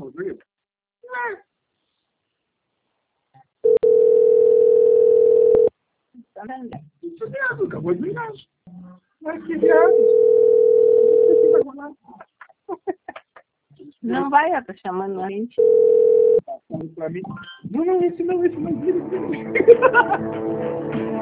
Tá vendo? Isso viado, acabou de virar. Mas que viado. Não vai, ela tá chamando a gente. Pra mim. Não, esse não, vira.